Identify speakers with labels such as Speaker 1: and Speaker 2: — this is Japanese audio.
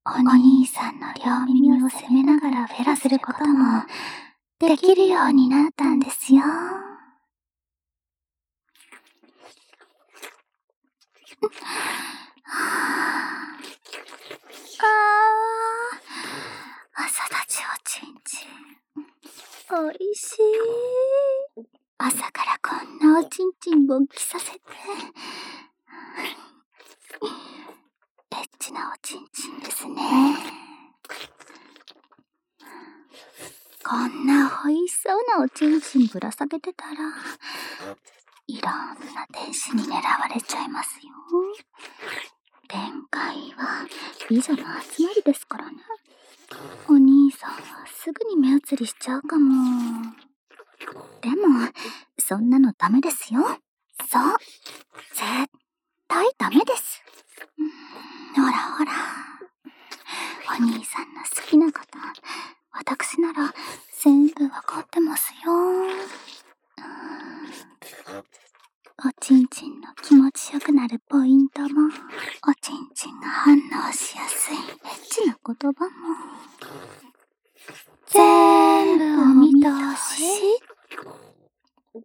Speaker 1: お兄さんの両耳を責めながらフェラすることもできるようになったんですよ。朝立ちおちんちん。おいしい。朝からこんなおちんちん勃起させて。エッチなおちんちんですね。こんな美味しそうなおちんちんぶら下げてたら、いろんな天使に狙われちゃいますよ。天界は美女の集まりですからね。お兄さんはすぐに目移りしちゃうかも。でも、そんなのダメですよ。そう。絶対ダメです。ほらほら。お兄さんの好きなこと、私なら全部わかってますよ。おちんちんの気持ちよくなるポイントも、おちんちんが反応しやすいエッチな言葉も、